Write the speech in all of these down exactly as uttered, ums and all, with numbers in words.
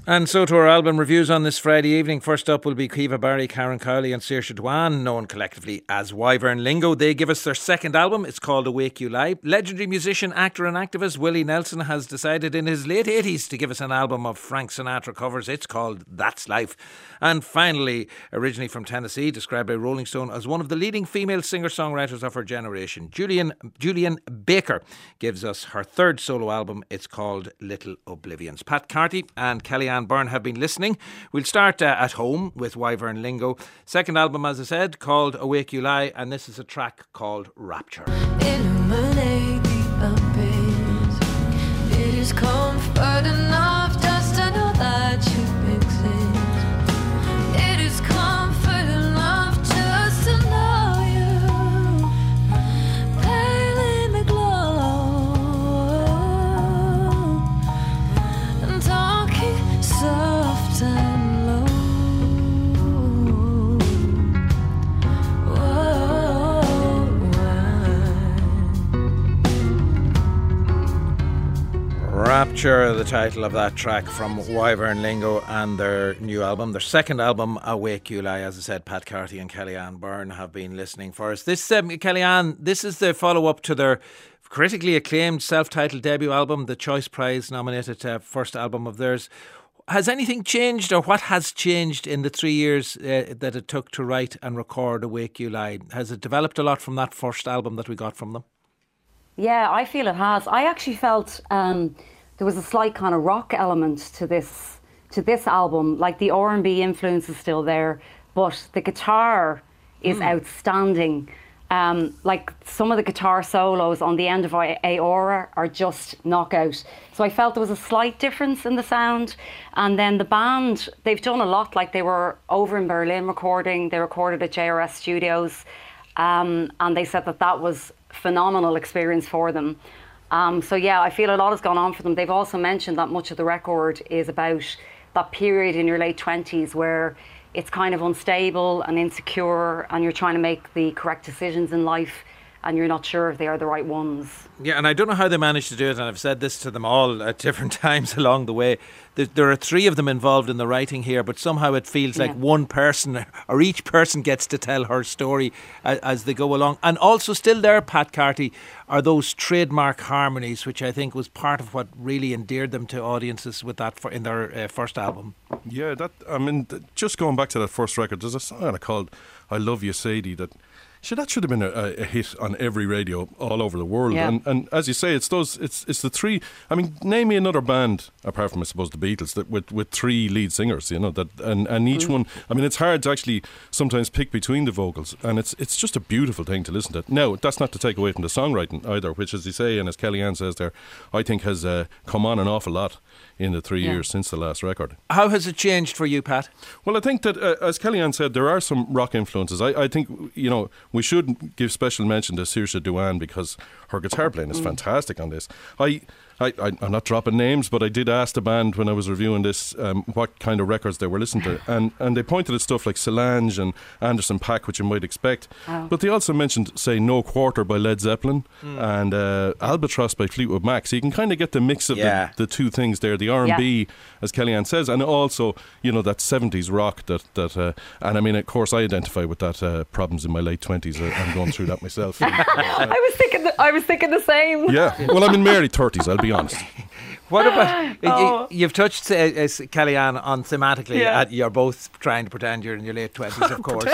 And so to our album reviews on this Friday evening. First up will be Caoimhe Barry, Karen Cowley and Saoirse Dwan, known collectively as Wyvern Lingo. They give us their second album. It's called Awake You Lie. Legendary musician, actor and activist Willie Nelson has decided in his late eighties to give us an album of Frank Sinatra covers. It's called That's Life. And finally, originally from Tennessee, described by Rolling Stone as one of the leading female singer-songwriters of her generation, Julian, Julian Baker gives us her third solo album. It's called Little Oblivions. Pat Carty and Kellyanne Byrne have been listening. We'll start uh, at home with Wyvern Lingo. Second album, as I said, called Awake You Lie, and this is a track called Rapture. Illuminate the abyss. It is comfort enough just to know that you exist. It is comfort enough just to know you. Pale in the glow and talking soft and low. Rapture, the title of that track from Wyvern Lingo and their new album, their second album, Awake You Lie. As I said, Pat Carty and Kellyanne Byrne have been listening for us. This, um, Kellyanne, this is the follow-up to their critically acclaimed self-titled debut album, the Choice Prize nominated uh, first album of theirs. Has anything changed, or what has changed in the three years uh, that it took to write and record Awake You Lie? Has it developed a lot from that first album that we got from them? Yeah, I feel it has. I actually felt um, there was a slight kind of rock element to this to this album. Like the R and B influence is still there, but the guitar is mm. outstanding. Um, like some of the guitar solos on the end of Aora are just knockout. So I felt there was a slight difference in the sound. And then the band, they've done a lot. Like they were over in Berlin recording. They recorded at J R S Studios. Um, and they said that that was phenomenal experience for them. Um, so yeah, I feel a lot has gone on for them. They've also mentioned that much of the record is about that period in your late twenties where it's kind of unstable and insecure and you're trying to make the correct decisions in life and you're not sure if they are the right ones. Yeah, and I don't know how they managed to do it, and I've said this to them all at different times along the way. There, there are three of them involved in the writing here, but somehow it feels like yeah. one person, or each person gets to tell her story as, as they go along. And also still there, Pat Carty, are those trademark harmonies, which I think was part of what really endeared them to audiences with that for, in their uh, first album. Yeah, that I mean, just going back to that first record, there's a song called I Love You Sadie that So that should have been a, a hit on every radio all over the world. Yeah. And and as you say, it's those it's it's the three. I mean, name me another band apart from I suppose the Beatles that with, with three lead singers. You know that and, and each mm. one. I mean, it's hard to actually sometimes pick between the vocals, and it's it's just a beautiful thing to listen to. Now, that's not to take away from the songwriting either, which, as you say, and as Kellyanne says there, I think has uh, come on an awful lot in the three yeah. years since the last record. How has it changed for you, Pat? Well, I think that, uh, as Kellyanne said, there are some rock influences. I, I think, you know, we should give special mention to Saoirse Dwan because her guitar playing is mm. fantastic on this. I... I, I, I'm not dropping names, but I did ask the band when I was reviewing this um, what kind of records they were listening to, and, and they pointed at stuff like Solange and Anderson .Paak, which you might expect. Oh. But they also mentioned, say, No Quarter by Led Zeppelin mm. and uh, Albatross by Fleetwood Mac. So you can kind of get the mix of yeah. the, the two things there, the R and B, yeah. as Kellyanne says, and also, you know, that seventies rock that, that uh, and I mean, of course, I identify with that uh, problems in my late twenties. I'm going through that myself. uh, I was thinking the, I was thinking the same. Yeah, well, I'm in my early thirties, I'll be honest. What about oh. you, you've touched uh, uh, Kellyanne on thematically yeah. uh, you're both trying to pretend you're in your late twenties, of course.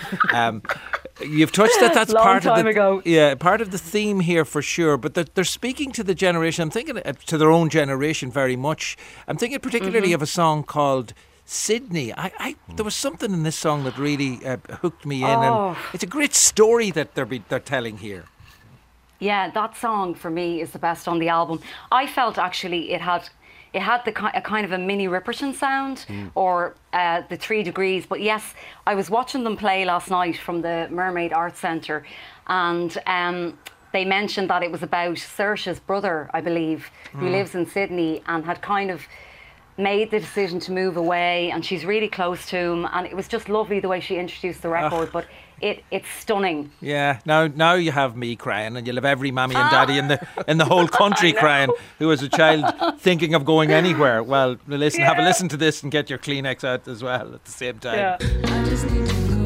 um, you've touched that that's Long part time of the ago. yeah part of the theme here for sure, but they're, they're speaking to the generation. I'm thinking uh, to their own generation very much. I'm thinking particularly mm-hmm. of a song called Sydney. I, I there was something in this song that really uh, hooked me in, oh. and it's a great story that they're be, they're telling here. Yeah, that song for me is the best on the album. I felt actually it had it had the a kind of a mini Ripperton sound mm. or uh, the Three Degrees. But yes, I was watching them play last night from the Mermaid Arts Centre, and um, they mentioned that it was about Saoirse's brother, I believe, mm. who lives in Sydney and had kind of made the decision to move away, and she's really close to him, and it was just lovely the way she introduced the record. But it it's stunning. Yeah, now now you have me crying, and you'll have every mammy and daddy in the in the whole country crying who was a child thinking of going anywhere. Well, listen, yeah. have a listen to this and get your Kleenex out as well at the same time. Yeah. I just need to go.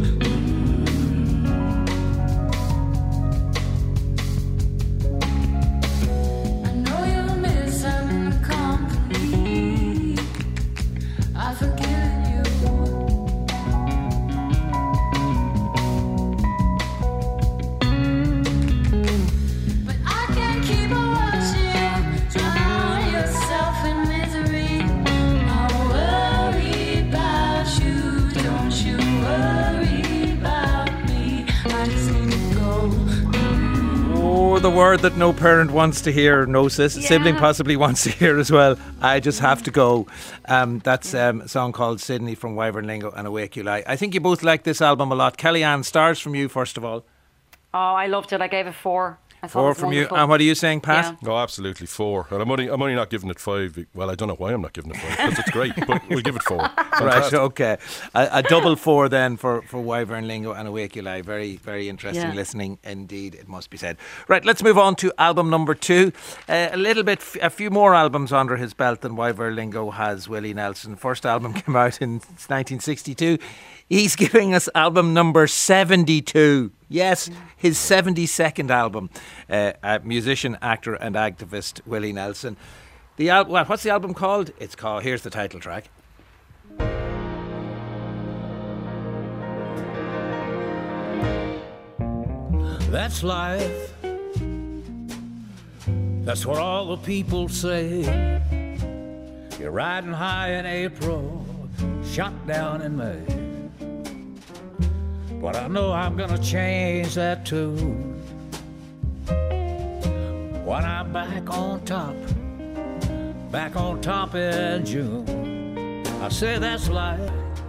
I know you'll miss having the company. I forget you. But I can't keep on watching you drown yourself in misery. I'll worry about you. Don't you worry about me. I just need to go. Oh, the word that no parent wants to hear, no sis- Yeah. sibling possibly wants to hear as well. I just have to go. Um, that's um, a song called Sydney from Wyvern Lingo and Awake You Lie. I think you both like this album a lot. Kellyanne, stars from you first of all. Oh, I loved it. I gave it four. I thought it Four was from you. wonderful. And what are you saying, Pat? Yeah. No, absolutely four. And I'm only, I'm only not giving it five. Well, I don't know why I'm not giving it five because it's great, but we'll give it four. Right, Fantastic. okay. A, a double four then for, for Wyvern Lingo and Awake You Lie. Very, very interesting Yeah. listening indeed, it must be said. Right, let's move on to album number two. Uh, a little bit, f- a few more albums under his belt than Wyvern Lingo has Willie Nelson. First album came out in nineteen sixty-two. He's giving us album number seventy-two. Yes, his seventy-second album. Uh, uh, musician, actor and activist Willie Nelson. The al- well, what's the album called? It's called, here's the title track. That's life. That's what all the people say. You're riding high in April, shot down in May. But I know I'm gonna change that too. When I'm back on top, back on top in June. I say that's life.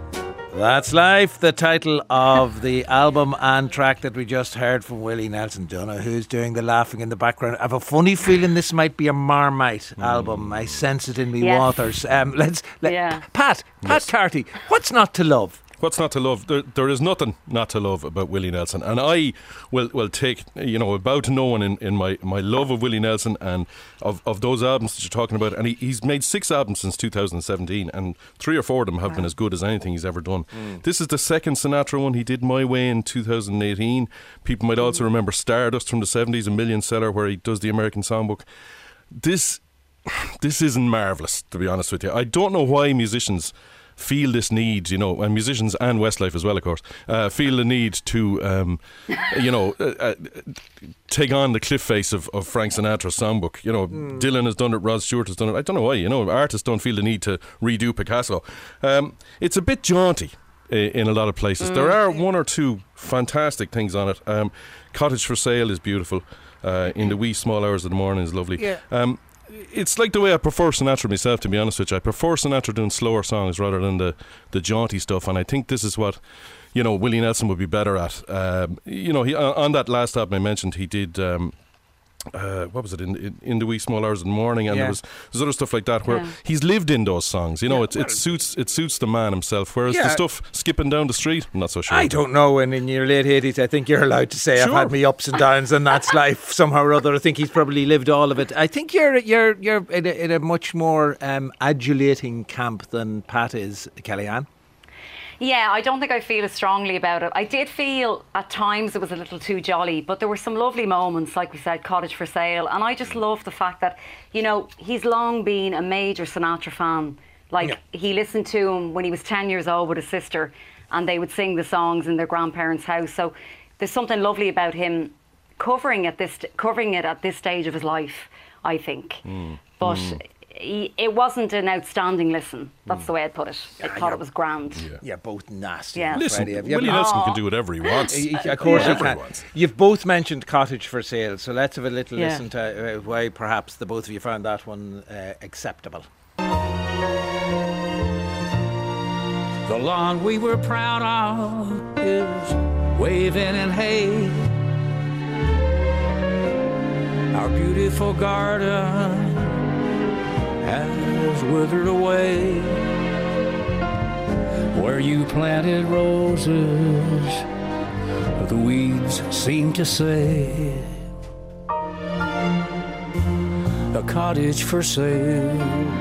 That's Life, the title of the album and track that we just heard from Willie Nelson. Don't know who's doing the laughing in the background. I have a funny feeling this might be a Marmite mm. album. I sense it in me Yes. waters. Um, let's let, Yeah. Pat, Pat Yes. Carty, what's not to love? What's not to love? There, there is nothing not to love about Willie Nelson, and I will will take you know bow to no one in, in my, my love of Willie Nelson and of, of those albums that you're talking about. And he, he's made six albums since two thousand seventeen, and three or four of them have wow. been as good as anything he's ever done. Mm. This is the second Sinatra one. He did My Way in two thousand eighteen. People might also remember Stardust from the seventies, a million seller, where he does the American Songbook. This this isn't marvellous, to be honest with you. I don't know why musicians feel this need, you know, and musicians and Westlife as well, of course, uh, feel the need to, um, you know, uh, uh, take on the cliff face of, of Frank Sinatra's songbook. You know, mm. Dylan has done it, Rod Stewart has done it. I don't know why, you know, artists don't feel the need to redo Picasso. Um, it's a bit jaunty in a lot of places. Mm. There are one or two fantastic things on it. Um, Cottage for Sale is beautiful. Uh, in the wee small hours of the morning is lovely. Yeah. Um, It's like the way I prefer Sinatra myself, to be honest with you. I prefer Sinatra doing slower songs rather than the, the jaunty stuff, and I think this is what, you know, Willie Nelson would be better at. Um, you know, he on that last album I mentioned, he did um, uh, what was it in, in in the wee small hours of the morning, and yeah. there was there's other stuff like that where Yeah. he's lived in those songs. You know, Yeah, it, well, it suits it suits the man himself. Whereas Yeah. the stuff skipping down the street, I'm not so sure. I don't know, and in your late eighties, I think you're allowed to say Sure. I've had me ups and downs, and that's life somehow or other. I think he's probably lived all of it. I think you're you're you're in a, in a much more um, adulating camp than Pat is, Kellyanne. Yeah, I don't think I feel as strongly about it. I did feel at times it was a little too jolly, but there were some lovely moments, like we said, Cottage for Sale. And I just love the fact that, you know, he's long been a major Sinatra fan. Like, Yeah. he listened to him when he was ten years old with his sister, and they would sing the songs in their grandparents' house. So there's something lovely about him covering at this covering it at this stage of his life, I think. Mm. But he, it wasn't an outstanding listen. That's mm. the way I'd put it. I thought it was grand. Yeah. Yeah, both nasty. Yeah. Listen, Freddie. Have you Willie ever- Nelson Aw. can do whatever he wants. Y- y- Of course, Yeah. you Whatever can. he wants. You've both mentioned Cottage for Sale, so let's have a little Yeah. listen to uh, why perhaps the both of you found that one uh, acceptable. The lawn we were proud of is waving in hay. Our beautiful garden has withered away. Where you planted roses, the weeds seem to say. A cottage for sale.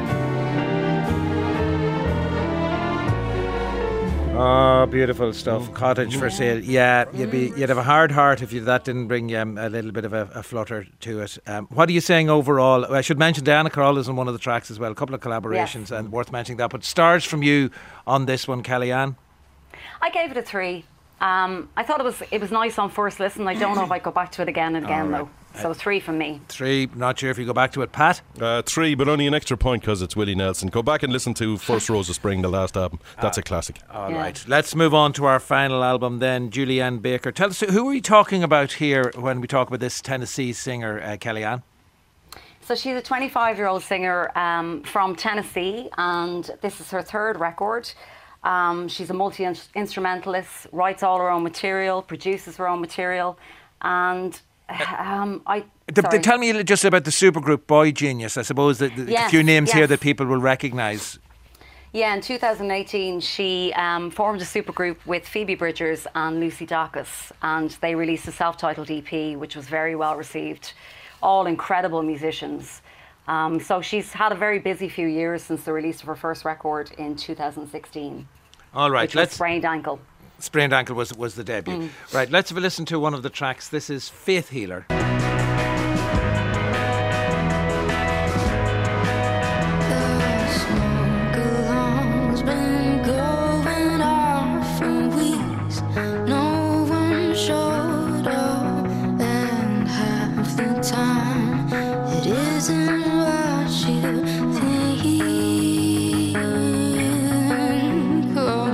Oh, beautiful stuff. Cottage for sale. Yeah, you'd be you'd have a hard heart if you, that didn't bring um, a little bit of a, a flutter to it. Um, what are you saying overall? I should mention Diana Krall is on one of the tracks as well. A couple of collaborations, Yes. and worth mentioning that. But stars from you on this one, Kellyanne. I gave it a three. Um, I thought it was it was nice on first listen. I don't know if I go back to it again and again All right. though. So three from me. Three. Not sure if you go back to it, Pat. Uh, three, but only an extra point because it's Willie Nelson. Go back and listen to First Rose of Spring, the last album. That's a classic. All Yeah. right. Let's move on to our final album then. Julianne Baker. Tell us, who are we talking about here when we talk about this Tennessee singer, uh, Kellyanne? So she's a twenty-five-year-old singer um, from Tennessee, and this is her third record. Um, she's a multi-instrumentalist, writes all her own material, produces her own material, and um, I. The, sorry. the, tell me just about the supergroup Boy Genius. I suppose that the, a Yes, few names here yes. that people will recognise. Yeah, in two thousand eighteen, she um, formed a supergroup with Phoebe Bridgers and Lucy Dacus, and they released a self-titled E P, which was very well received. All incredible musicians. Um, so she's had a very busy few years since the release of her first record in two thousand sixteen. All right, Which was let's. Sprained Ankle. Sprained Ankle was was the debut. Mm. Right, let's have a listen to one of the tracks. This is Faith Healer. The smoke alarm's been going off for weeks. No one showed up, and half the time it isn't what you think. Oh.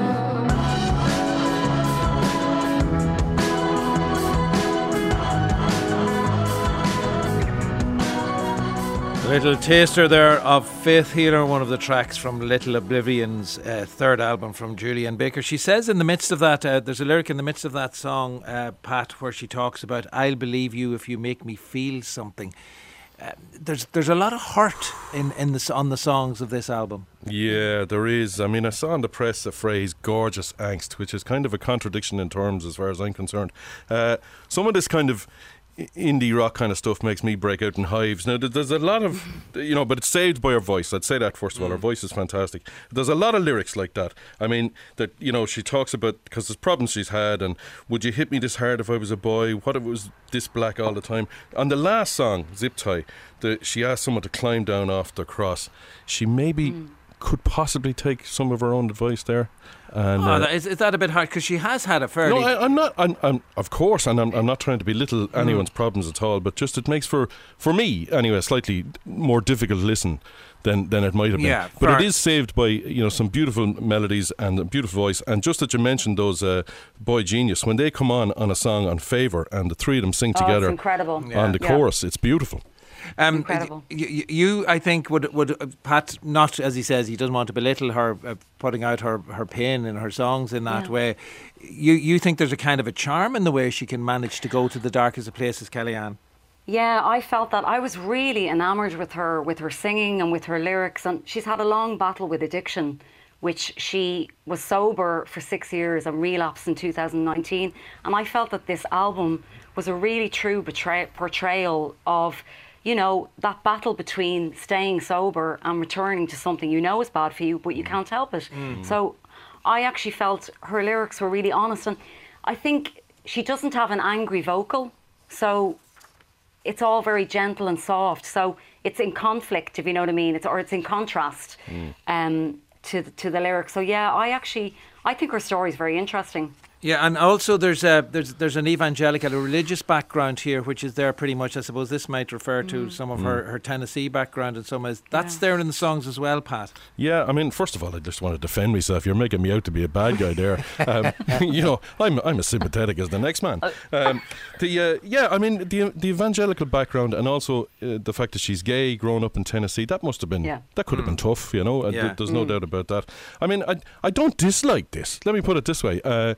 Little taster there of Faith Healer, one of the tracks from Little Oblivion's uh, third album from Julianne Baker. She says in the midst of that, uh, there's a lyric in the midst of that song, uh, Pat, where she talks about, I'll believe you if you make me feel something. Uh, there's there's a lot of hurt in, in the, on the songs of this album. Yeah, there is. I mean, I saw in the press a phrase, gorgeous angst, which is kind of a contradiction in terms as far as I'm concerned. Uh, some of this kind of indie rock kind of stuff makes me break out in hives. Now, there's a lot of, you know, but it's saved by her voice. I'd say that first of all. Her voice is fantastic. There's a lot of lyrics like that. I mean, that, you know, she talks about, because there's problems she's had, and would you hit me this hard if I was a boy? What if it was this black all the time? On the last song, Zip Tie, the, she asked someone to climb down off the cross. She maybe mm. could possibly take some of her own advice there. And, oh, uh, that, is, is that a bit hard? Because she has had a fairly... No, I, I'm not. I'm, I'm, of course, and I'm, I'm not trying to belittle anyone's mm. problems at all. But just it makes for, for me anyway, a slightly more difficult listen than, than it might have been. Yeah, but it is saved by, you know, some beautiful melodies and a beautiful voice. And just that you mentioned those uh, Boy Genius, when they come on on a song on Favour, and the three of them sing Oh, together it's incredible. on Yeah. the Yeah. chorus, it's beautiful. Um, Incredible. You, you, I think, would would uh, Pat, not as he says, he doesn't want to belittle her uh, putting out her, her pain in her songs in that Yeah. way. You you think there's a kind of a charm in the way she can manage to go to the darkest of places, Kellyanne? Yeah, I felt that. I was really enamoured with her, with her singing and with her lyrics. And she's had a long battle with addiction, which she was sober for six years and relapsed in two thousand nineteen. And I felt that this album was a really true betray- portrayal of, you know, that battle between staying sober and returning to something you know is bad for you, but you can't help it. Mm. So I actually felt her lyrics were really honest. And I think she doesn't have an angry vocal. So it's all very gentle and soft. So it's in conflict, if you know what I mean, it's, or it's in contrast mm. um, to, to the lyrics. So yeah, I actually, I think her story is very interesting. Yeah, and also there's a there's there's an evangelical, a religious background here, which is there pretty much. I suppose this might refer to mm. some of mm. her, her Tennessee background in some ways. That's yeah. there in the songs as well, Pat. Yeah, I mean, first of all, I just want to defend myself. You're making me out to be a bad guy there. Um, you know, I'm I'm as sympathetic as the next man. Um, the uh, yeah, I mean, the the evangelical background, and also uh, the fact that she's gay, growing up in Tennessee, that must have been yeah. that could have mm. been tough. You know, yeah. there's no mm. doubt about that. I mean, I I don't dislike this. Let me put it this way. Uh,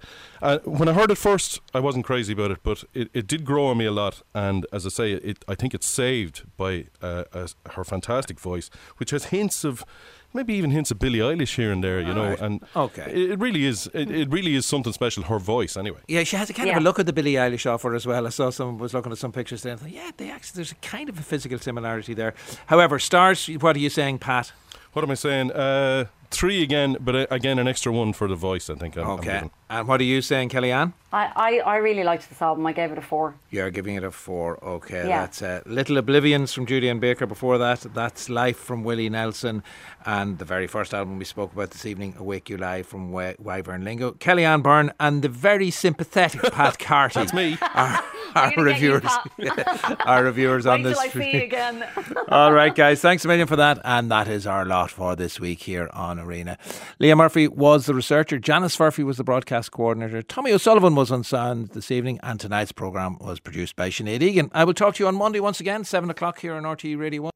Uh, when I heard it first, I wasn't crazy about it, but it, it did grow on me a lot. And as I say, it I think it's saved by uh, uh, her fantastic voice, which has hints of, maybe even hints of Billie Eilish here and there, you know. right. And Okay. it, it really is. It, it really is something special. Her voice, anyway. Yeah, she has a kind Yeah. of a look at the Billie Eilish offer as well. I saw someone was looking at some pictures there and thought, yeah, they actually, there's a kind of a physical similarity there. However, stars, what are you saying, Pat? What am I saying? Uh, three again, but uh, again an extra one for the voice. I think. I'm, I'm Okay. giving. And what are you saying, Kellyanne? I, I, I really liked this album. I gave it a four. You're giving it a four. Okay, Yeah. that's uh, Little Oblivions from Julian Baker. Before that, that's Life from Willie Nelson. And the very first album we spoke about this evening, Awake You Live from Wy- Wyvern Lingo. Kellyanne Byrne and the very sympathetic Pat Carty. That's me. Our, our gonna get you, reviewers, our reviewers on Wait this. till I see you again. All right, guys, thanks a million for that. And that is our lot for this week here on Arena. Leah Murphy was the researcher. Janice Murphy was the broadcast coordinator. Tommy O'Sullivan was on sound this evening. And tonight's programme was produced by Sinead Egan. I will talk to you on Monday once again, seven o'clock here on R T E Radio one.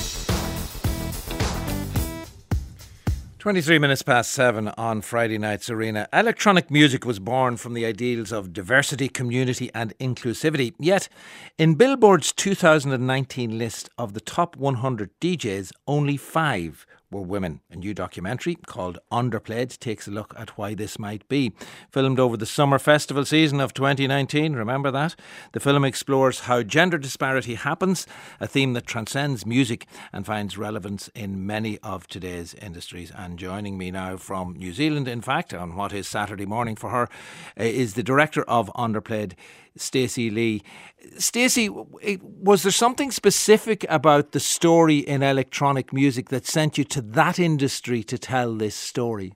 twenty-three minutes past seven on Friday night's Arena. Electronic music was born from the ideals of diversity, community and inclusivity. Yet, in Billboard's two thousand nineteen list of the top one hundred D Js, only five were women. A new documentary called Underplayed takes a look at why this might be. Filmed over the summer festival season of twenty nineteen, remember that? The film explores how gender disparity happens, a theme that transcends music and finds relevance in many of today's industries. And joining me now from New Zealand, in fact, on what is Saturday morning for her, uh, is the director of Underplayed, Stacey Lee. Stacey, was there something specific about the story in electronic music that sent you to that industry to tell this story?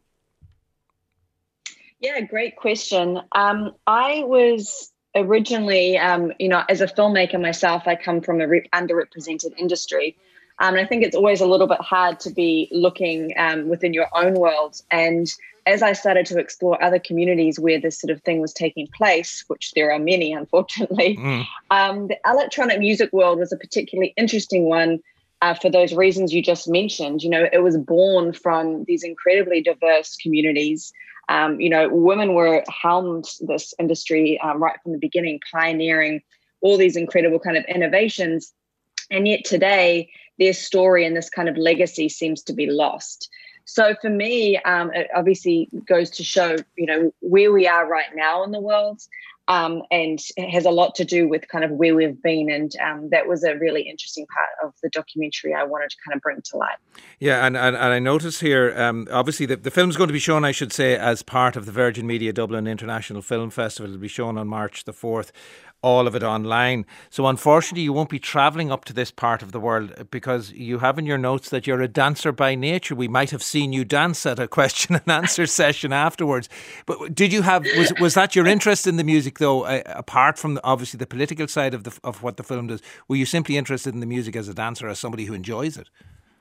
Yeah, great question. Um, I was originally, um, you know, as a filmmaker myself, I come from a re- underrepresented industry. Um, and I think it's always a little bit hard to be looking um, within your own world. And as I started to explore other communities where this sort of thing was taking place, which there are many, unfortunately, mm. um, the electronic music world was a particularly interesting one uh, for those reasons you just mentioned. You know, it was born from these incredibly diverse communities. Um, you know, women were helmed this industry um, right from the beginning, pioneering all these incredible kind of innovations. And yet today, their story and this kind of legacy seems to be lost. So for me, um, it obviously goes to show, you know, where we are right now in the world, um, and it has a lot to do with kind of where we've been. And um, that was a really interesting part of the documentary I wanted to kind of bring to light. Yeah, and, and, and I notice here, um, obviously the, the film's going to be shown, I should say, as part of the Virgin Media Dublin International Film Festival. It'll be shown on March the fourth. All of it online. So unfortunately you won't be travelling up to this part of the world because you have in your notes that you're a dancer by nature. We might have seen you dance at a question and answer session afterwards. But did you have, was was that your interest in the music though, uh, apart from the, obviously the political side of the of what the film does? Were you simply interested in the music as a dancer, as somebody who enjoys it?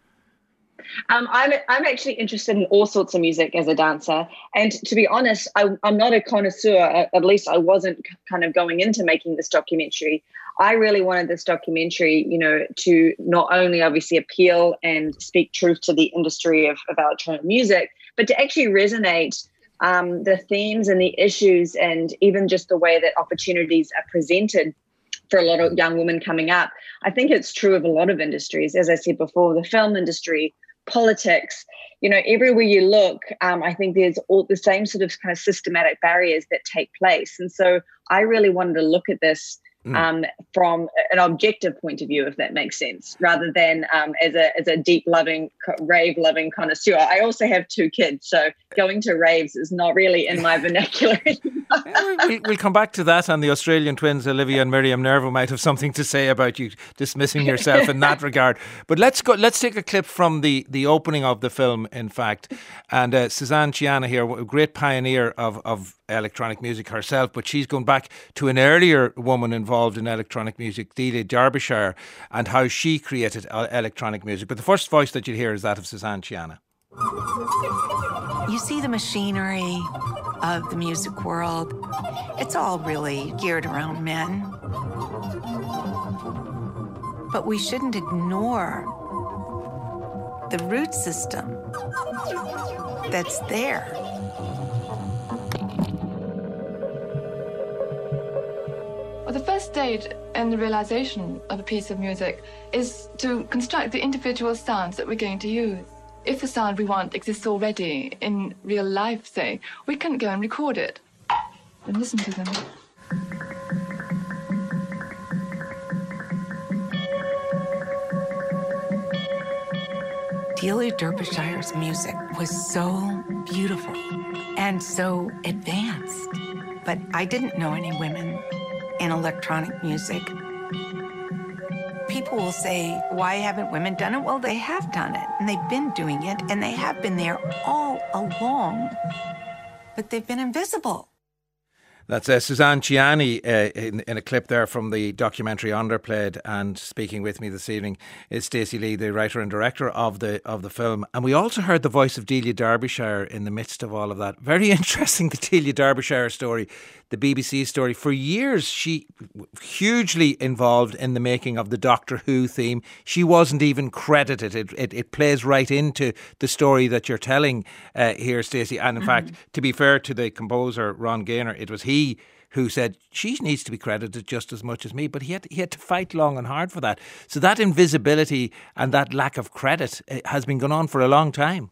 Um, I'm I'm actually interested in all sorts of music as a dancer, and to be honest, I, I'm not a connoisseur. At least I wasn't kind of going into making this documentary. I really wanted this documentary, you know, to not only obviously appeal and speak truth to the industry of, of electronic music, but to actually resonate um, the themes and the issues, and even just the way that opportunities are presented for a lot of young women coming up. I think it's true of a lot of industries, as I said before, the film industry, politics, you know, everywhere you look, um, I think there's all the same sort of kind of systematic barriers that take place. And so I really wanted to look at this mm. um, from an objective point of view, if that makes sense, rather than um, as a as a deep loving, rave loving connoisseur. I also have two kids, so going to raves is not really in my vernacular anymore. we'll, we'll come back to that, and the Australian twins, Olivia and Miriam Nervo, might have something to say about you dismissing yourself in that regard. But let's go. Let's take a clip from the, the opening of the film, in fact. And uh, Suzanne Ciana here, a great pioneer of, of electronic music herself, but she's going back to an earlier woman involved in electronic music, Delia Derbyshire, and how she created electronic music. But the first voice that you hear is that of Suzanne Ciana. You see the machinery of the music world. It's all really geared around men. But we shouldn't ignore the root system that's there. Well, the first stage in the realization of a piece of music is to construct the individual sounds that we're going to use. If the sound we want exists already in real life, say, we can go and record it and listen to them. Delia Derbyshire's music was so beautiful and so advanced, but I didn't know any women in electronic music. People will say, why haven't women done it? Well, they have done it, and they've been doing it, and they have been there all along, but they've been invisible. That's uh, Suzanne Ciani uh, in, in a clip there from the documentary Underplayed, and speaking with me this evening is Stacey Lee, the writer and director of the of the film. And we also heard the voice of Delia Derbyshire in the midst of all of that. Very interesting, the Delia Derbyshire story, the B B C story. For years, she hugely involved in the making of the Doctor Who theme. She wasn't even credited. It it, it plays right into the story that you're telling uh, here, Stacey. And in mm-hmm. fact, to be fair to the composer Ron Gaynor, it was he who said she needs to be credited just as much as me, but he had he had to fight long and hard for that. So that invisibility and that lack of credit has been going on for a long time.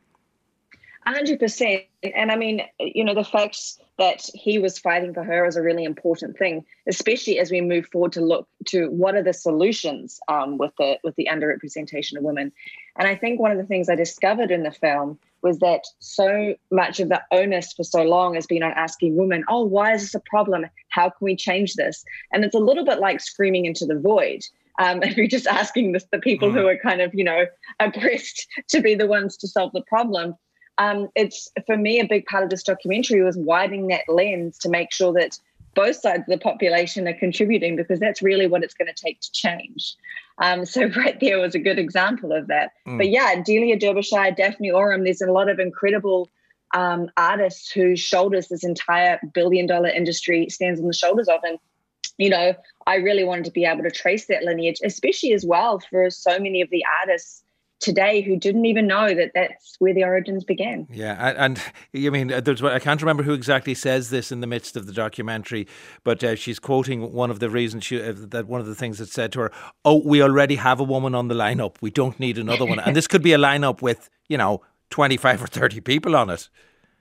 A hundred percent. And I mean, you know, the fact that he was fighting for her is a really important thing, especially as we move forward to look to what are the solutions um, with the with the underrepresentation of women. And I think one of the things I discovered in the film was that so much of the onus for so long has been on asking women, oh, why is this a problem? How can we change this? And it's a little bit like screaming into the void. Um, if you're just asking this, the people mm. who are kind of, you know, oppressed to be the ones to solve the problem. Um, it's, for me, a big part of this documentary was widening that lens to make sure that both sides of the population are contributing, because that's really what it's going to take to change. Um, so right there was a good example of that. Mm. But yeah, Delia Derbyshire, Daphne Oram, there's a lot of incredible um, artists whose shoulders this entire billion dollar industry stands on the shoulders of. And, you know, I really wanted to be able to trace that lineage, especially as well for so many of the artists today who didn't even know that that's where the origins began. Yeah, and, and you mean, there's, I can't remember who exactly says this in the midst of the documentary, but uh, she's quoting one of the reasons she, uh, that one of the things that said to her, oh, we already have a woman on the lineup, we don't need another one. And this could be a lineup with, you know, twenty-five or thirty people on it.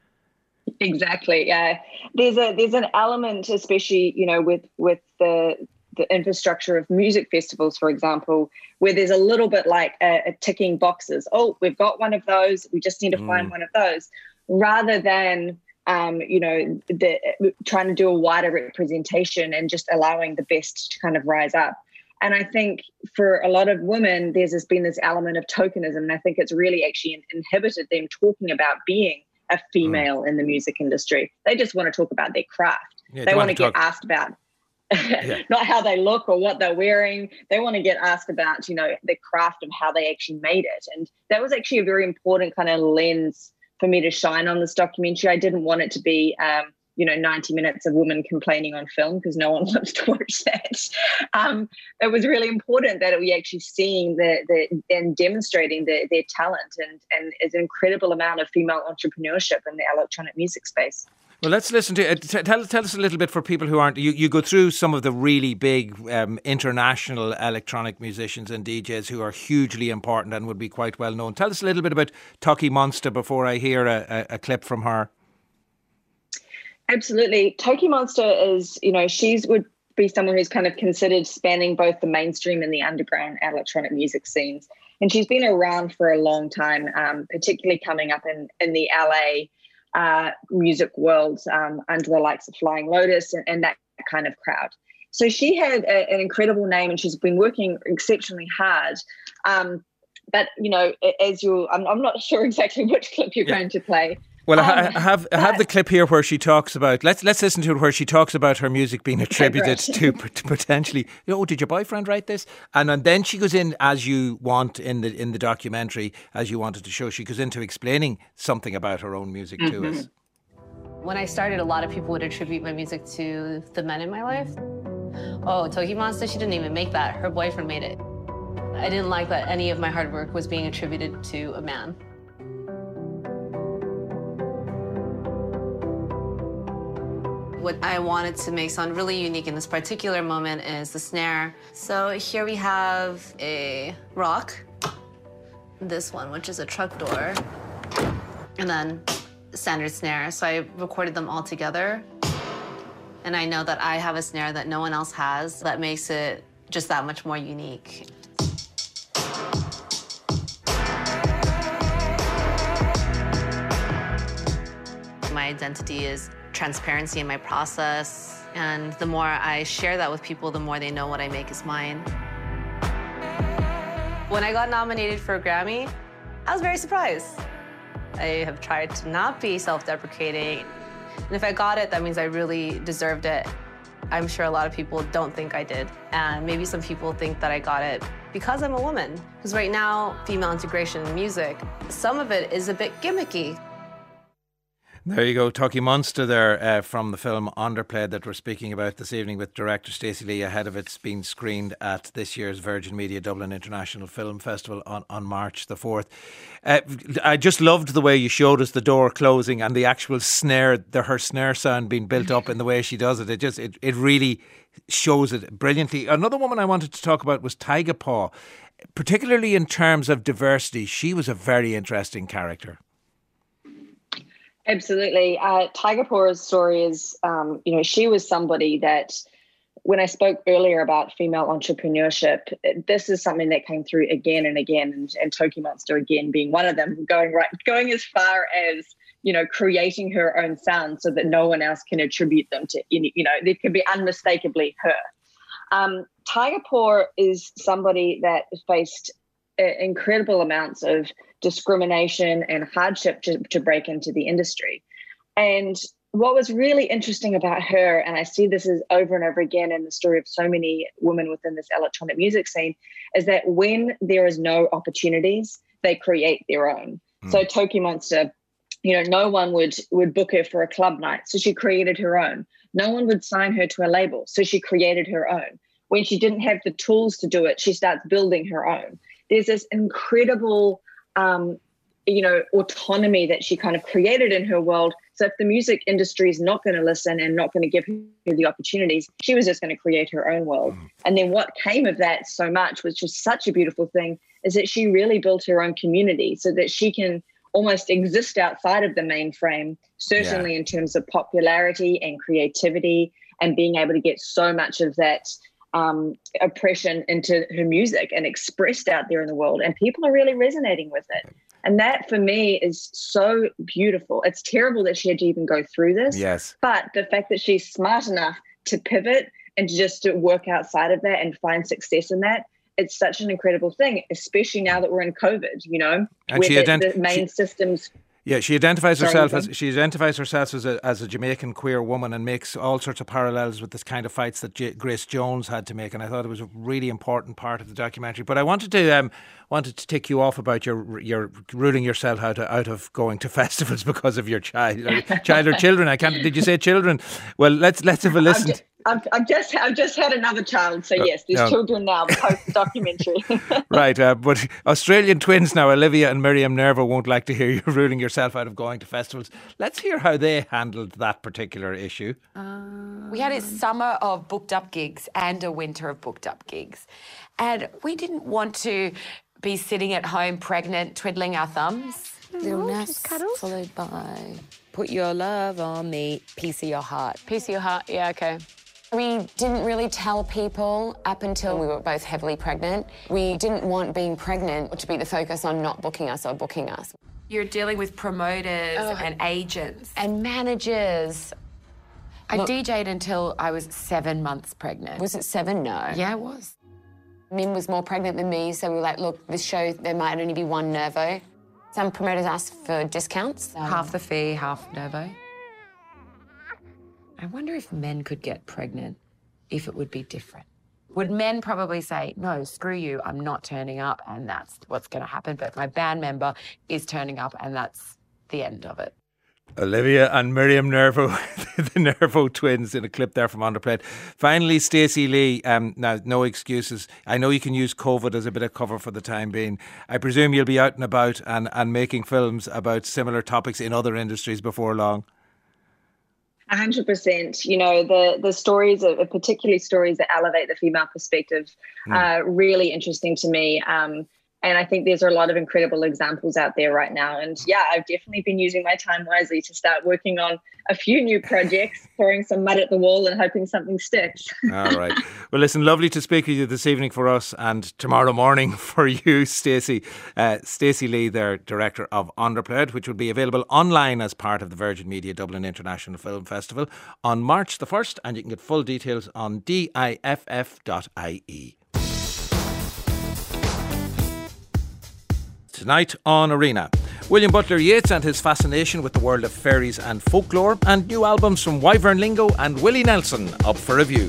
Exactly. Yeah, there's a there's an element, especially, you know, with with the the infrastructure of music festivals, for example, where there's a little bit like a, a ticking boxes. Oh, we've got one of those. We just need to mm. find one of those, rather than, um, you know, the, trying to do a wider representation and just allowing the best to kind of rise up. And I think for a lot of women, there's this, been this element of tokenism. And I think it's really actually inhibited them talking about being a female mm. in the music industry. They just want to talk about their craft. Yeah, they want to get asked about Yeah. not how they look or what they're wearing. They want to get asked about, you know, the craft of how they actually made it. And that was actually a very important kind of lens for me to shine on this documentary. I didn't want it to be, um, you know, ninety minutes of women complaining on film, because no one wants to watch that. Um, it was really important that we actually seeing the, the and demonstrating the, their talent and, and an incredible amount of female entrepreneurship in the electronic music space. Well, let's listen to it. Tell, tell us a little bit for people who aren't. You, you go through some of the really big um, international electronic musicians and D Js who are hugely important and would be quite well known. Tell us a little bit about Toki Monster before I hear a, a, a clip from her. Absolutely. Toki Monster is, you know, she's would be someone who's kind of considered spanning both the mainstream and the underground electronic music scenes. And she's been around for a long time, um, particularly coming up in, in the L A Uh, music world um, under the likes of Flying Lotus and, and that kind of crowd. So she had a, an incredible name, and she's been working exceptionally hard. Um, but, you know, as you, I'm, I'm not sure exactly which clip you're yeah. going to play. Well, um, I have I have the clip here where she talks about. Let's let's listen to it where she talks about her music being attributed to, to potentially. Oh, did your boyfriend write this? And, and then she goes in, as you want in the in the documentary, as you wanted to show. She goes into explaining something about her own music mm-hmm. to us. When I started, a lot of people would attribute my music to the men in my life. Oh, Toki Monster, she didn't even make that. Her boyfriend made it. I didn't like that any of my hard work was being attributed to a man. What I wanted to make sound really unique in this particular moment is the snare. So here we have a rock, this one, which is a truck door, and then standard snare. So I recorded them all together. And I know that I have a snare that no one else has that makes it just that much more unique. My identity is transparency in my process. And the more I share that with people, the more they know what I make is mine. When I got nominated for a Grammy, I was very surprised. I have tried to not be self-deprecating. And if I got it, that means I really deserved it. I'm sure a lot of people don't think I did. And maybe some people think that I got it because I'm a woman. Because right now, female integration in music, some of it is a bit gimmicky. There you go, Tucky Munster there uh, from the film Underplayed that we're speaking about this evening with director Stacey Lee ahead of it's being screened at this year's Virgin Media Dublin International Film Festival on, on March the fourth. Uh, I just loved the way you showed us the door closing and the actual snare, the, her snare sound being built up in the way she does it. It just, it, it really shows it brilliantly. Another woman I wanted to talk about was Tyga Paw, particularly in terms of diversity. She was a very interesting character. Absolutely. Uh, Tyga Paw's story is, um, you know, she was somebody that when I spoke earlier about female entrepreneurship, this is something that came through again and again, and, and Toki Monster again being one of them, going right, going as far as, you know, creating her own sound so that no one else can attribute them to any, you know, they can be unmistakably her. Um, Tyga Paw is somebody that faced uh, incredible amounts of discrimination and hardship to, to break into the industry. And what was really interesting about her, and I see this is over and over again in the story of so many women within this electronic music scene, is that when there is no opportunities, they create their own. Mm. So Toki Monster, you know, no one would would book her for a club night, so she created her own. No one would sign her to a label, so she created her own. When she didn't have the tools to do it, she starts building her own. There's this incredible Um, you know, autonomy that she kind of created in her world. So if the music industry is not going to listen and not going to give her the opportunities, she was just going to create her own world. Mm. And then what came of that so much, which was such a beautiful thing, is that she really built her own community so that she can almost exist outside of the mainframe, certainly yeah. in terms of popularity and creativity and being able to get so much of that Um, oppression into her music and expressed out there in the world, and people are really resonating with it. And that for me is so beautiful. It's terrible that she had to even go through this. Yes. But the fact that she's smart enough to pivot and just to work outside of that and find success in that, it's such an incredible thing, especially now that we're in COVID, you know, and where she the, ident- the main she- systems... Yeah, she identifies Sorry, herself Ethan. as she identifies herself as a as a Jamaican queer woman and makes all sorts of parallels with this kind of fights that J- Grace Jones had to make, and I thought it was a really important part of the documentary. But I wanted to um, wanted to tick you off about your your ruling yourself out of, out of going to festivals because of your child, or child or children. I can't. Did you say children? Well, let's let's have a listen. I've just, I've, I've just I've just had another child, so yes, there's no. children now post documentary. Right, uh, but Australian twins now, Olivia and Miriam Nervo, won't like to hear you ruling yourself out of going to festivals. Let's hear how they handled that particular issue. Um, we had a summer of booked up gigs and a winter of booked up gigs, and we didn't want to be sitting at home pregnant, twiddling our thumbs. Little Nas, followed by Put Your Love on Me, Piece of Your Heart. Piece of Your Heart, yeah, okay. We didn't really tell people up until we were both heavily pregnant. We didn't want being pregnant to be the focus on not booking us or booking us. You're dealing with promoters Oh. and agents. And managers. I Look- D J'd until I was seven months pregnant. Was it seven? No. Yeah, it was. Min was more pregnant than me, so we were like, look, this show, there might only be one Nervo. Some promoters asked for discounts. Half the fee, half Nervo. I wonder if men could get pregnant, if it would be different. Would men probably say, no, screw you, I'm not turning up, and that's what's going to happen, but my band member is turning up, and that's the end of it. Olivia and Miriam Nervo, the Nervo twins, in a clip there from Underplayed. Finally, Stacey Lee, um, now, no excuses. I know you can use COVID as a bit of cover for the time being. I presume you'll be out and about and, and making films about similar topics in other industries before long. A hundred percent. You know, the the stories, of, particularly stories that elevate the female perspective, Mm. are really interesting to me. Um, and I think there's a lot of incredible examples out there right now. And yeah, I've definitely been using my time wisely to start working on a few new projects, throwing some mud at the wall and hoping something sticks. All right. Well, listen, lovely to speak with you this evening for us and tomorrow morning for you, Stacey. Uh, Stacey Lee, their Director of Underplayed, which will be available online as part of the Virgin Media Dublin International Film Festival on March the first, and you can get full details on D I F F dot I E. Tonight on Arena, William Butler Yeats and his fascination with the world of fairies and folklore, and new albums from Wyvern Lingo and Willie Nelson up for review.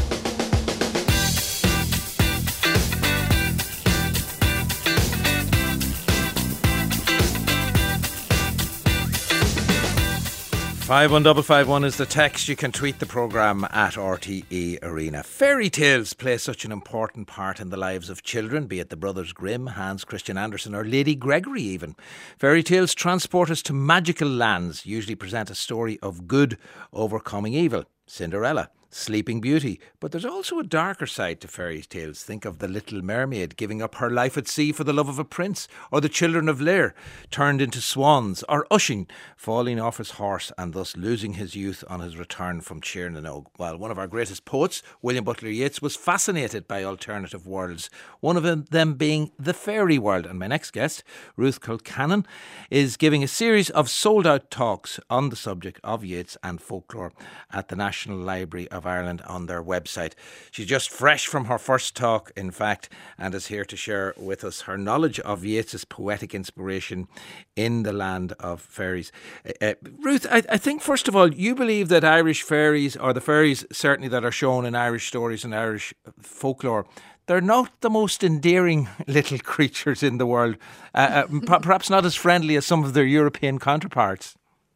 five one five five one is the text. You can tweet the programme at R T E Arena. Fairy tales play such an important part in the lives of children, be it the Brothers Grimm, Hans Christian Andersen or Lady Gregory even. Fairy tales transport us to magical lands, usually present a story of good overcoming evil. Cinderella, Sleeping Beauty. But there's also a darker side to fairy tales. Think of the Little Mermaid giving up her life at sea for the love of a prince, or the Children of Lear turned into swans, or Usheen falling off his horse and thus losing his youth on his return from Tirnanog. While one of our greatest poets, William Butler Yeats, was fascinated by alternative worlds, one of them being the fairy world. And my next guest, Ruth Kilcannon, is giving a series of sold-out talks on the subject of Yeats and folklore at the National Library of Ireland on their website. She's just fresh from her first talk, in fact, and is here to share with us her knowledge of Yeats's poetic inspiration in the land of fairies. Uh, uh, Ruth, I, I think first of all, you believe that Irish fairies, or the fairies certainly that are shown in Irish stories and Irish folklore, they're not the most endearing little creatures in the world, uh, uh, perhaps not as friendly as some of their European counterparts.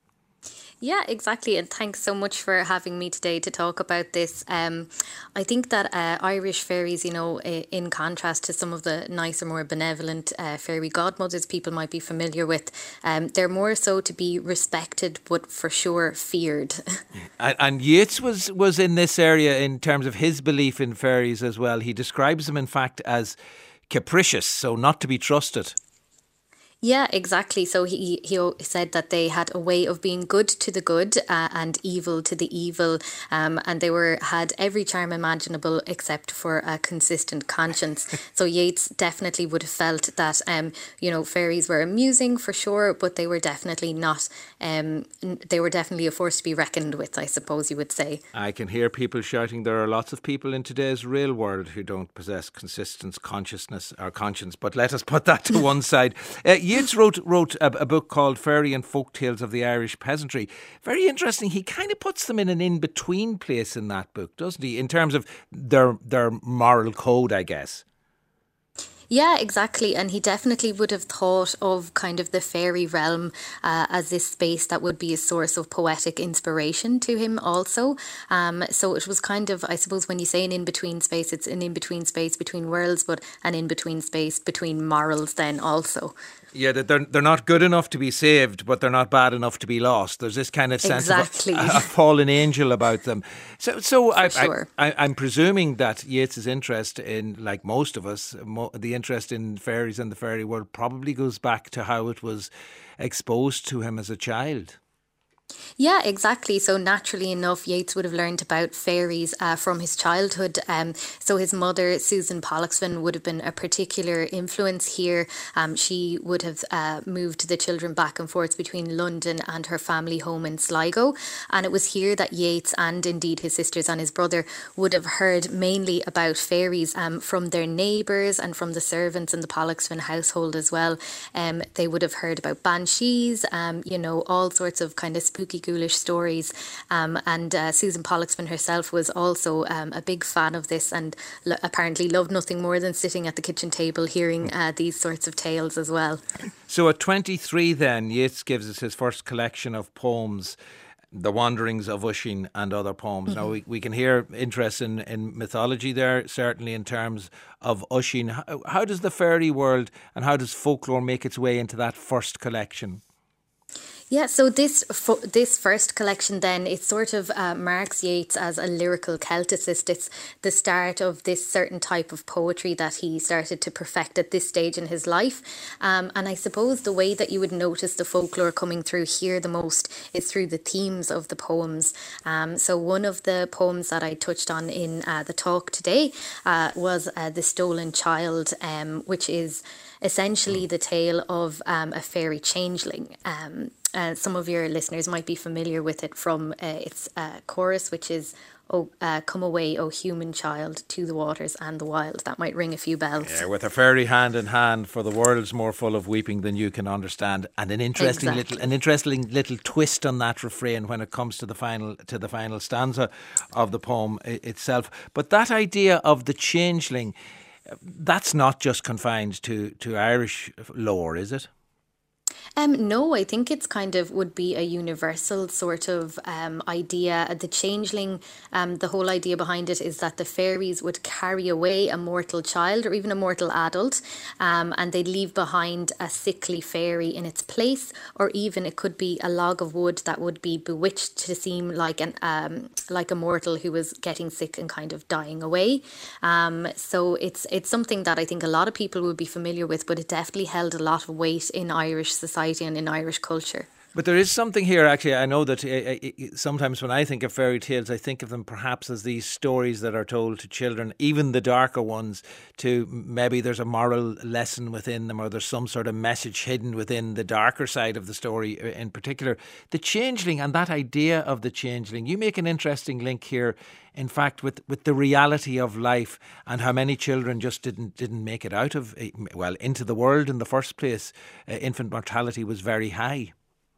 Yeah, exactly. And thanks so much for having me today to talk about this. Um, I think that uh, Irish fairies, you know, in contrast to some of the nicer, more benevolent uh, fairy godmothers people might be familiar with, um, they're more so to be respected, but for sure feared. And, and Yeats was, was in this area in terms of his belief in fairies as well. He describes them, in fact, as capricious, so not to be trusted. Yeah, exactly. So he he said that they had a way of being good to the good uh, and evil to the evil, um, and they were had every charm imaginable except for a consistent conscience. So Yeats definitely would have felt that um, you know, fairies were amusing for sure, but they were definitely not. Um, they were definitely a force to be reckoned with, I suppose you would say. I can hear people shouting. There are lots of people in today's real world who don't possess consistent consciousness or conscience. But let us put that to one side. Uh, Yeats wrote wrote a, a book called Fairy and Folk Tales of the Irish Peasantry. Very interesting. He kind of puts them in an in-between place in that book, doesn't he? In terms of their their moral code, I guess. Yeah, exactly. And he definitely would have thought of kind of the fairy realm uh, as this space that would be a source of poetic inspiration to him also. Um, so it was kind of, I suppose, when you say an in-between space, it's an in-between space between worlds, but an in-between space between morals then also. Yeah, they're they're not good enough to be saved, but they're not bad enough to be lost. There's this kind of sense exactly. of a, a fallen angel about them. So, so I, sure. I, I, I'm presuming that Yeats's interest in, like most of us, mo- the interest in fairies and the fairy world probably goes back to how it was exposed to him as a child. Yeah, exactly. So naturally enough, Yeats would have learned about fairies uh, from his childhood. Um, so his mother, Susan Pollexfen, would have been a particular influence here. Um, she would have uh, moved the children back and forth between London and her family home in Sligo. And it was here that Yeats and indeed his sisters and his brother would have heard mainly about fairies um, from their neighbours and from the servants in the Pollexfen household as well. Um, they would have heard about banshees, um, you know, all sorts of kind of spooky, ghoulish stories. Um, and uh, Susan Pollexfen herself was also um, a big fan of this and lo- apparently loved nothing more than sitting at the kitchen table hearing uh, these sorts of tales as well. So at twenty-three then, Yeats gives us his first collection of poems, The Wanderings of Usheen and other poems. Mm-hmm. Now we, we can hear interest in, in mythology there, certainly in terms of Usheen. How, how does the fairy world and how does folklore make its way into that first collection? Yeah, so this fo- this first collection then, it sort of uh, marks Yeats as a lyrical Celticist. It's the start of this certain type of poetry that he started to perfect at this stage in his life. Um, and I suppose the way that you would notice the folklore coming through here the most is through the themes of the poems. Um, so one of the poems that I touched on in uh, the talk today uh, was uh, The Stolen Child, um, which is essentially the tale of um, a fairy changeling. Um, uh, some of your listeners might be familiar with it from uh, its uh, chorus, which is, "Oh, uh, come away, O human child, to the waters and the wild." That might ring a few bells. Yeah, with a fairy hand in hand, for the world's more full of weeping than you can understand. And an interesting Exactly. little, an interesting little twist on that refrain when it comes to the final, to the final stanza of the poem i- itself. But that idea of the changeling, that's not just confined to, to Irish lore, is it? Um, no, I think it's kind of would be a universal sort of um, idea. The changeling, um, the whole idea behind it is that the fairies would carry away a mortal child or even a mortal adult, um, and they'd leave behind a sickly fairy in its place, or even it could be a log of wood that would be bewitched to seem like an um, like a mortal who was getting sick and kind of dying away. Um, so it's it's something that I think a lot of people would be familiar with, but it definitely held a lot of weight in Irish society and in Irish culture. But there is something here, actually. I know that uh, uh, sometimes when I think of fairy tales, I think of them perhaps as these stories that are told to children, even the darker ones, to maybe there's a moral lesson within them, or there's some sort of message hidden within the darker side of the story in particular. The changeling and that idea of the changeling, you make an interesting link here, in fact, with, with the reality of life and how many children just didn't didn't make it out of, well, into the world in the first place. Uh, infant mortality was very high.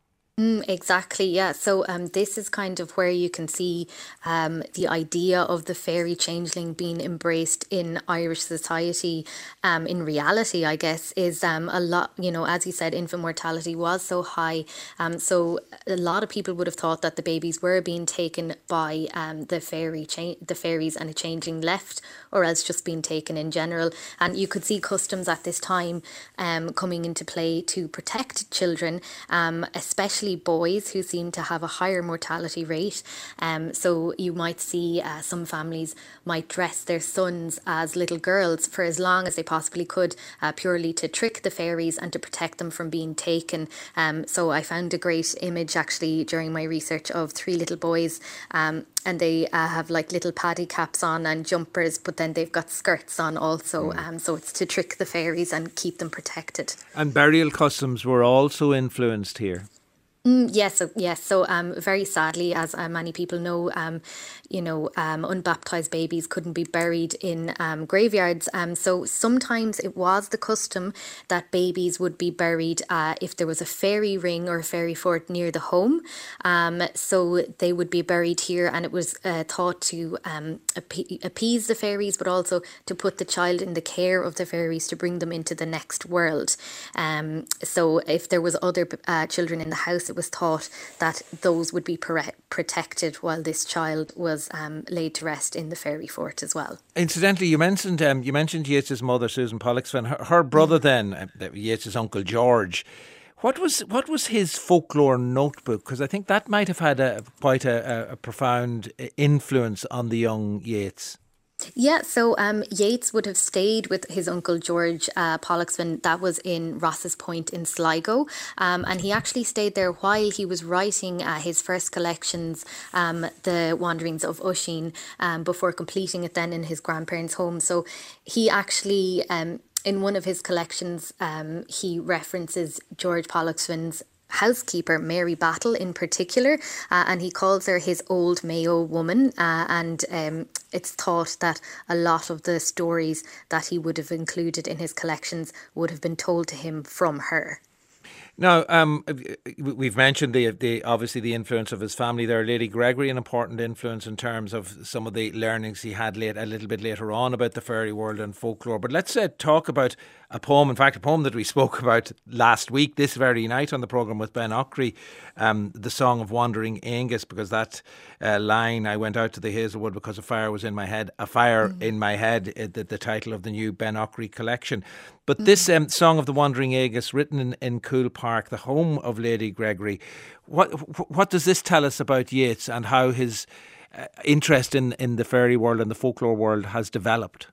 Mm, exactly, yeah. So um, this is kind of where you can see um, the idea of the fairy changeling being embraced in Irish society. Um, in reality, I guess, is um, a lot, you know, as you said, infant mortality was so high. Um, so a lot of people would have thought that the babies were being taken by um, the fairy, cha- the fairies and a changeling left, or else just being taken in general. And you could see customs at this time um, coming into play to protect children, um, especially boys who seem to have a higher mortality rate. Um, so you might see uh, some families might dress their sons as little girls for as long as they possibly could, uh, purely to trick the fairies and to protect them from being taken. Um, so I found a great image actually during my research of three little boys, um, and they uh, have like little paddy caps on and jumpers, but then they've got skirts on also. Mm. Um, so it's to trick the fairies and keep them protected. And burial customs were also influenced here. Mm, yes, so, yes. So, um, very sadly, as uh, many people know, um, you know, um, unbaptized babies couldn't be buried in um, graveyards. Um, so sometimes it was the custom that babies would be buried uh, if there was a fairy ring or a fairy fort near the home. Um, so they would be buried here, and it was uh, thought to um, appe- appease the fairies, but also to put the child in the care of the fairies to bring them into the next world. Um, so if there was other uh, children in the house, it was thought that those would be pre- protected while this child was um, laid to rest in the fairy fort as well. Incidentally, you mentioned um, you mentioned Yeats's mother, Susan Pollexfen. Her, her brother, then uh, Yeats's uncle George. What was what was his folklore notebook? Because I think that might have had a quite a, a profound influence on the young Yeats. Yeah, so um, Yeats would have stayed with his uncle George uh, Pollexfen. That was in Ross's Point in Sligo, um, and he actually stayed there while he was writing uh, his first collections, um, The Wanderings of Usheen, um, before completing it then in his grandparents' home. So he actually, um, in one of his collections, um, he references George Pollexfen's housekeeper, Mary Battle in particular, uh, and he calls her his old Mayo woman, uh, and um, it's thought that a lot of the stories that he would have included in his collections would have been told to him from her. Now, um, we've mentioned the, the obviously the influence of his family there. Lady Gregory, an important influence in terms of some of the learnings he had late, a little bit later on about the fairy world and folklore. But let's uh, talk about a poem, in fact, a poem that we spoke about last week, this very night on the programme with Ben Ockery, um, the Song of Wandering Aengus, because that uh, line, I went out to the Hazelwood because a fire was in my head, a fire mm. in my head, uh, the, the title of the new Ben Ockery collection. But this um, Song of the Wandering Aegis, written in, in Coole Park, the home of Lady Gregory, what what does this tell us about Yeats and how his uh, interest in, in the fairy world and the folklore world has developed?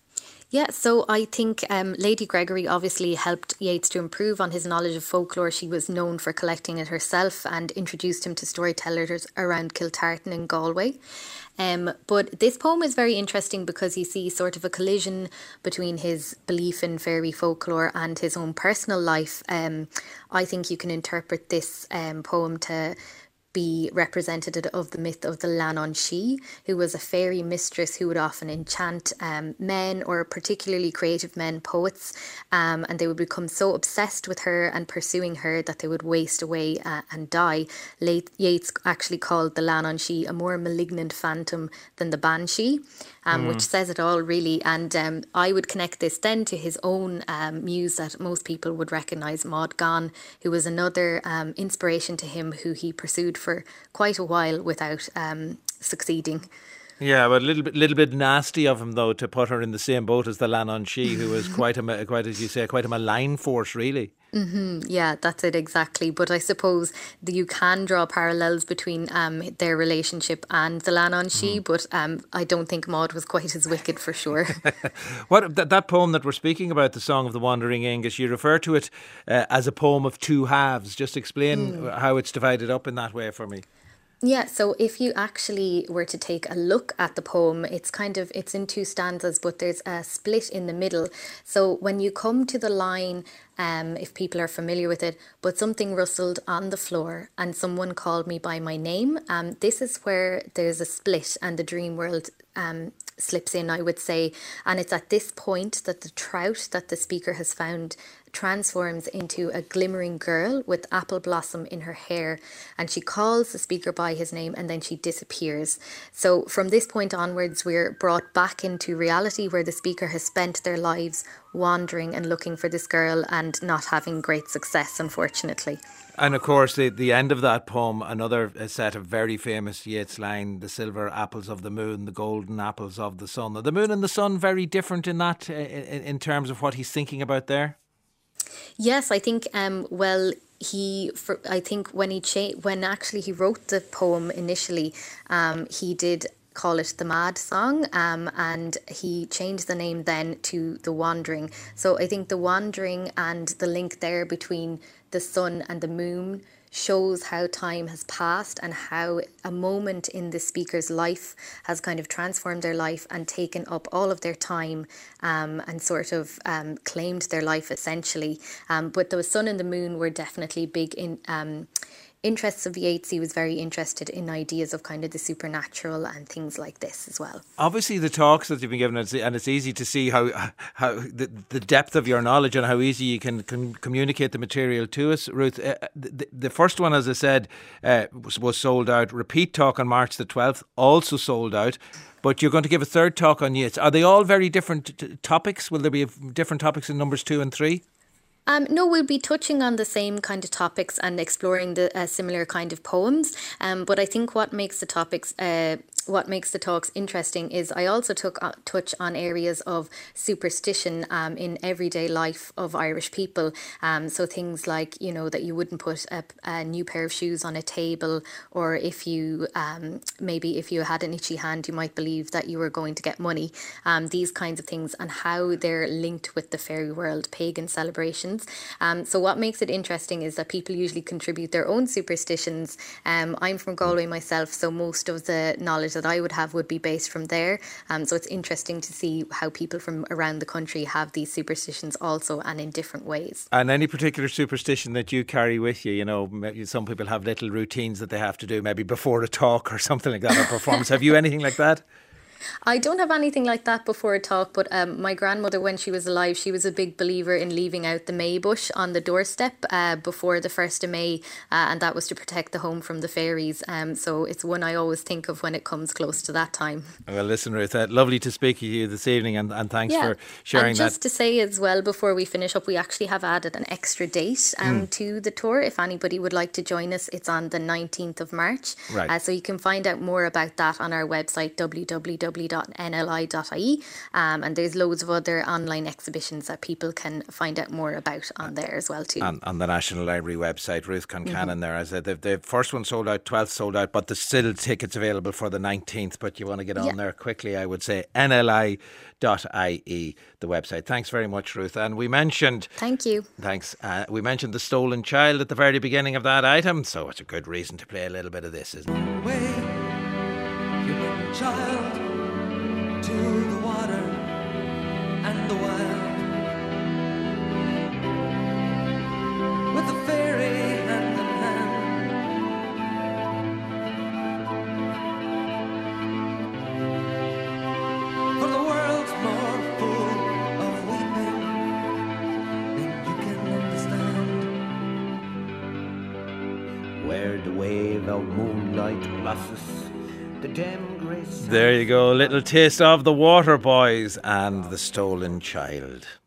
Yeah, so I think um, Lady Gregory obviously helped Yeats to improve on his knowledge of folklore. She was known for collecting it herself and introduced him to storytellers around Kiltartan and Galway. Um, but this poem is very interesting because you see sort of a collision between his belief in fairy folklore and his own personal life. Um, I think you can interpret this um, poem to be representative of the myth of the Lannon She, who was a fairy mistress who would often enchant um, men, or particularly creative men, poets, um, and they would become so obsessed with her and pursuing her that they would waste away uh, and die. Late, Yeats actually called the Lannon She a more malignant phantom than the Banshee, um, mm. which says it all really. And um, I would connect this then to his own um, muse that most people would recognise, Maud Gonne, who was another um, inspiration to him, who he pursued for quite a while without um, succeeding. Yeah, but a little bit, little bit nasty of him though to put her in the same boat as the Lannon She, who was quite a, quite as you say, quite a malign force, really. Mm-hmm. Yeah, that's it exactly. But I suppose that you can draw parallels between um, their relationship and the Lannon She, mm. but um, I don't think Maud was quite as wicked for sure. What that, that poem that we're speaking about, the Song of the Wandering Aegis, you refer to it uh, as a poem of two halves. Just explain mm. how it's divided up in that way for me. Yeah, so if you actually were to take a look at the poem, it's kind of, it's in two stanzas, but there's a split in the middle. So when you come to the line, um, if people are familiar with it, but something rustled on the floor and someone called me by my name, um, this is where there's a split and the dream world um, slips in, I would say. And it's at this point that the trout that the speaker has found transforms into a glimmering girl with apple blossom in her hair, and she calls the speaker by his name and then she disappears. So from this point onwards, we're brought back into reality where the speaker has spent their lives wandering and looking for this girl and not having great success, unfortunately. And of course, the, the end of that poem, another set of very famous Yeats line, the silver apples of the moon, the golden apples of the sun. Are the moon and the sun very different in that, in, in terms of what he's thinking about there? Yes, I think, um, well, he, for, I think when he cha- when actually he wrote the poem initially, um, he did call it the Mad Song, um, and he changed the name then to The Wandering. So I think The Wandering and the link there between the sun and the moon shows how time has passed and how a moment in the speaker's life has kind of transformed their life and taken up all of their time um, and sort of um, claimed their life essentially. Um, but the sun and the moon were definitely big in um, interests of Yeats. He was very interested in ideas of kind of the supernatural and things like this as well. Obviously the talks that you've been given, and it's easy to see how how the, the depth of your knowledge and how easy you can, can communicate the material to us, Ruth. Uh, the, the first one, as I said, uh, was, was sold out. Repeat talk on March the twelfth, also sold out. But you're going to give a third talk on Yeats. Are they all very different t- topics? Will there be different topics in numbers two and three? Um, no, we'll be touching on the same kind of topics and exploring the uh, similar kind of poems. Um, but I think what makes the topics, uh, what makes the talks interesting is I also took uh, touch on areas of superstition um, in everyday life of Irish people. Um, so things like, you know, that you wouldn't put a, a new pair of shoes on a table, or if you um, maybe if you had an itchy hand, you might believe that you were going to get money. Um, these kinds of things and how they're linked with the fairy world, pagan celebrations. Um, so what makes it interesting is that people usually contribute their own superstitions. Um, I'm from Galway myself, so most of the knowledge that I would have would be based from there. Um, so it's interesting to see how people from around the country have these superstitions also, and in different ways. And any particular superstition that you carry with you? You know, maybe some people have little routines that they have to do, maybe before a talk or something like that, or performance. Have you anything like that? I don't have anything like that before a talk, but um, my grandmother, when she was alive, she was a big believer in leaving out the May bush on the doorstep uh, before the first of May, uh, and that was to protect the home from the fairies. Um, so it's one I always think of when it comes close to that time. Well, listen, Ruth, uh, lovely to speak to you this evening, and, and thanks yeah. for sharing and that. Just to say as well, before we finish up, we actually have added an extra date um, mm. to the tour. If anybody would like to join us, it's on the nineteenth of March. Right. Uh, so you can find out more about that on our website, w w w w dot n l i dot i e, um, and there's loads of other online exhibitions that people can find out more about on there as well too. On, on the National Library website, Ruth Concannon mm-hmm. there. As I said, the, the first one sold out, twelfth sold out, but there's still tickets available for the nineteenth. But you want to get on yeah. there quickly, I would say N L I dot I E, the website. Thanks very much, Ruth. And we mentioned... Thank you. Thanks. Uh, we mentioned The Stolen Child at the very beginning of that item, so it's a good reason to play a little bit of this, isn't it? Away, you little child, to the water and the wild, with the fairy hand in hand. For the world's more full of weeping than you can understand. Where the wave of moonlight blossoms, the dim grey. There you go, little taste of The Waterboys and The Stolen Child.